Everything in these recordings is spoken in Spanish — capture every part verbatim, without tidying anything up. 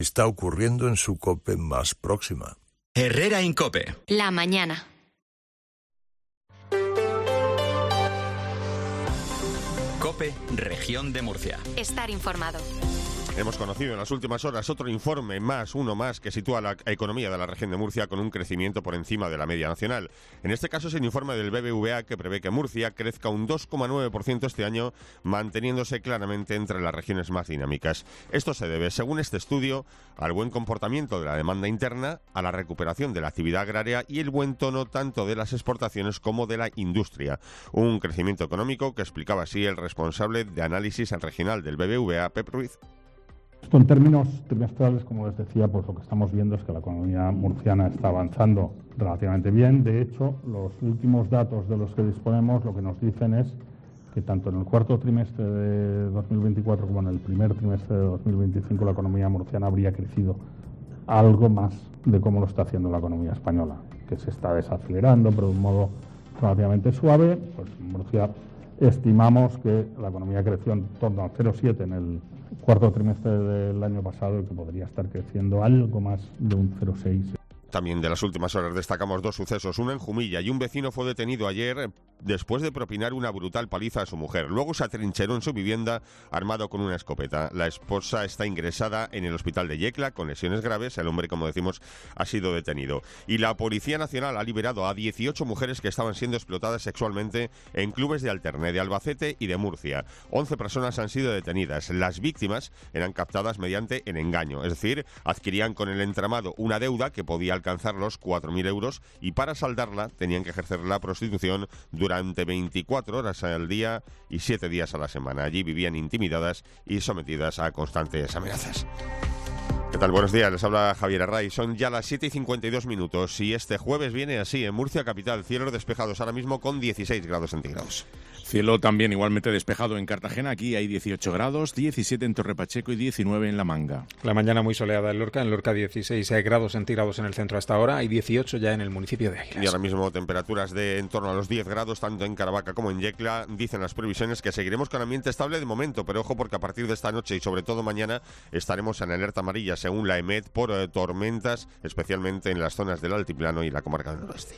Está ocurriendo en su COPE más próxima. Herrera Incope. La mañana. COPE, Región de Murcia. Estar informado. Hemos conocido en las últimas horas otro informe más, uno más, que sitúa la economía de la región de Murcia con un crecimiento por encima de la media nacional. En este caso es el informe del B B V A que prevé que Murcia crezca un dos coma nueve por ciento este año, manteniéndose claramente entre las regiones más dinámicas. Esto se debe, según este estudio, al buen comportamiento de la demanda interna, a la recuperación de la actividad agraria y el buen tono tanto de las exportaciones como de la industria. Un crecimiento económico que explicaba así el responsable de análisis regional del B B V A, Pep Ruiz. En términos trimestrales, como les decía, pues lo que estamos viendo es que la economía murciana está avanzando relativamente bien. De hecho, los últimos datos de los que disponemos lo que nos dicen es que tanto en el cuarto trimestre de dos mil veinticuatro como en el primer trimestre de dos mil veinticinco la economía murciana habría crecido algo más de cómo lo está haciendo la economía española, que se está desacelerando, pero de un modo relativamente suave. Pues en Murcia estimamos que la economía creció en torno al cero coma siete en el cuarto trimestre del año pasado y que podría estar creciendo algo más de un cero coma seis. También de las últimas horas destacamos dos sucesos, uno en Jumilla y un vecino fue detenido ayer después de propinar una brutal paliza a su mujer. Luego se atrincheró en su vivienda armado con una escopeta. La esposa está ingresada en el hospital de Yecla con lesiones graves. El hombre, como decimos, ha sido detenido. Y la Policía Nacional ha liberado a dieciocho mujeres que estaban siendo explotadas sexualmente en clubes de Alterne, de Albacete y de Murcia. once personas han sido detenidas. Las víctimas eran captadas mediante el engaño, es decir, adquirían con el entramado una deuda que podía alcanzar los cuatro mil euros y para saldarla tenían que ejercer la prostitución durante veinticuatro horas al día y siete días a la semana. Allí vivían intimidadas y sometidas a constantes amenazas. ¿Qué tal? Buenos días, les habla Javier Array. Son ya las siete y cincuenta y dos minutos y este jueves viene así en Murcia capital, cielos despejados ahora mismo con dieciséis grados centígrados. Cielo también igualmente despejado en Cartagena, aquí hay dieciocho grados, diecisiete en Torre Pacheco y diecinueve en La Manga. La mañana muy soleada en Lorca, en Lorca dieciséis grados centígrados en el centro hasta ahora, hay dieciocho ya en el municipio de Águilas. Y ahora mismo temperaturas de en torno a los diez grados, tanto en Caravaca como en Yecla. Dicen las previsiones que seguiremos con ambiente estable de momento, pero ojo porque a partir de esta noche y sobre todo mañana estaremos en alerta amarilla según la EMET por eh, tormentas, especialmente en las zonas del altiplano y la comarca del noroeste.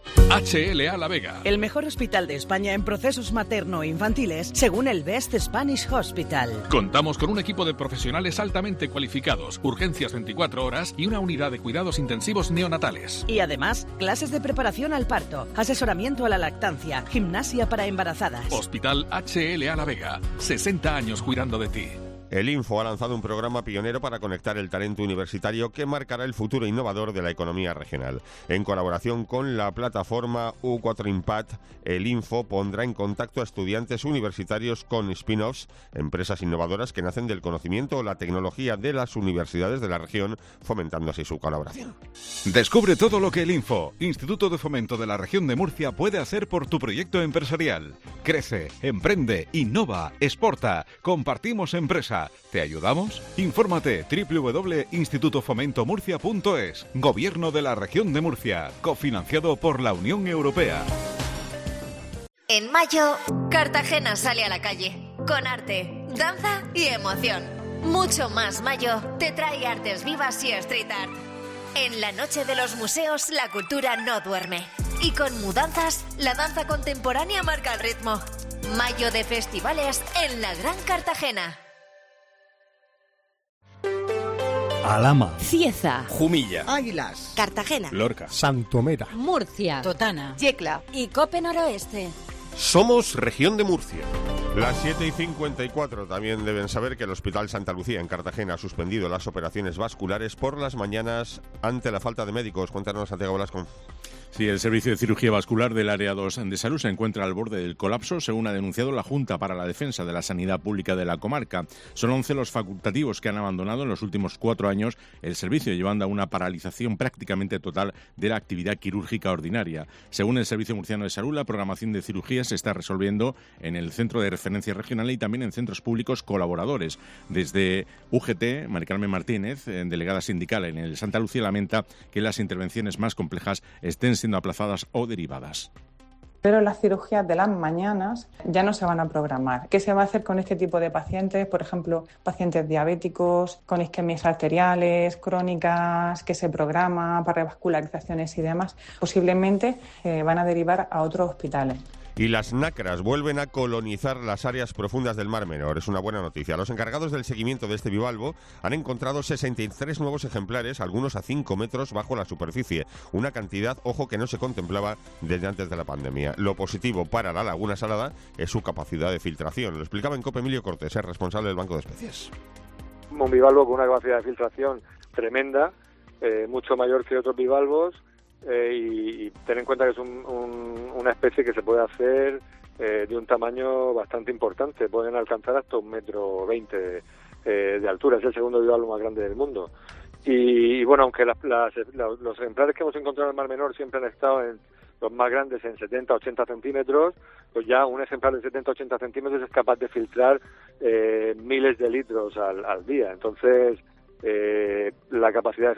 H L A La Vega. El mejor hospital de España en procesos materno-infantiles, según el Best Spanish Hospital. Contamos con un equipo de profesionales altamente cualificados, urgencias veinticuatro horas y una unidad de cuidados intensivos neonatales. Y además, clases de preparación al parto, asesoramiento a la lactancia, gimnasia para embarazadas. Hospital H L A La Vega, sesenta años cuidando de ti. El Info ha lanzado un programa pionero para conectar el talento universitario que marcará el futuro innovador de la economía regional. En colaboración con la plataforma U cuatro Impact, el Info pondrá en contacto a estudiantes universitarios con spin-offs, empresas innovadoras que nacen del conocimiento o la tecnología de las universidades de la región, fomentando así su colaboración. Descubre todo lo que el Info, Instituto de Fomento de la Región de Murcia, puede hacer por tu proyecto empresarial. Crece, emprende, innova, exporta, compartimos empresa. ¿Te ayudamos? Infórmate doble u doble u doble u punto instituto fomento murcia punto es. Gobierno de la Región de Murcia, cofinanciado por la Unión Europea. En mayo, Cartagena sale a la calle, con arte, danza y emoción. Mucho más mayo te trae artes vivas y street art. En la noche de los museos, la cultura no duerme. Y con Mudanzas, la danza contemporánea marca el ritmo. Mayo de festivales en la Gran Cartagena. Alhama, Cieza, Jumilla, Águilas, Cartagena, Lorca, Santomera, Murcia, Totana, Yecla y Cope Noroeste. Somos Región de Murcia. Las siete y cincuenta y cuatro también deben saber que el Hospital Santa Lucía en Cartagena ha suspendido las operaciones vasculares por las mañanas ante la falta de médicos. Cuéntanos, Santiago Velasco. Sí, el Servicio de Cirugía Vascular del Área dos de Salud se encuentra al borde del colapso, según ha denunciado la Junta para la Defensa de la Sanidad Pública de la comarca. Son once los facultativos que han abandonado en los últimos cuatro años el servicio, llevando a una paralización prácticamente total de la actividad quirúrgica ordinaria. Según el Servicio Murciano de Salud, la programación de cirugía se está resolviendo en el Centro de Referencia Regional y también en centros públicos colaboradores. Desde U G T, Mari Carmen Martínez, delegada sindical en el Santa Lucía, lamenta que las intervenciones más complejas estén siendo aplazadas o derivadas. Pero las cirugías de las mañanas ya no se van a programar. ¿Qué se va a hacer con este tipo de pacientes? Por ejemplo, pacientes diabéticos, con isquemias arteriales, crónicas, que se programa para revascularizaciones y demás. Posiblemente eh, van a derivar a otros hospitales. Y las nacras vuelven a colonizar las áreas profundas del Mar Menor. Es una buena noticia. Los encargados del seguimiento de este bivalvo han encontrado sesenta y tres nuevos ejemplares, algunos a cinco metros bajo la superficie. Una cantidad, ojo, que no se contemplaba desde antes de la pandemia. Lo positivo para la Laguna Salada es su capacidad de filtración. Lo explicaba en COPE Emilio Cortés, es responsable del Banco de Especies. Un bivalvo con una capacidad de filtración tremenda, eh, mucho mayor que otros bivalvos. Eh, y, y ten en cuenta que es un, un, una especie que se puede hacer eh, de un tamaño bastante importante. Pueden alcanzar hasta un metro veinte eh, de altura. Es el segundo bivalvo más grande del mundo. Y, y bueno, aunque las, las, los, los ejemplares que hemos encontrado en el Mar Menor siempre han estado en los más grandes en setenta a ochenta centímetros, pues ya un ejemplar de setenta a ochenta centímetros es capaz de filtrar eh, miles de litros al, al día. Entonces, eh, la capacidad de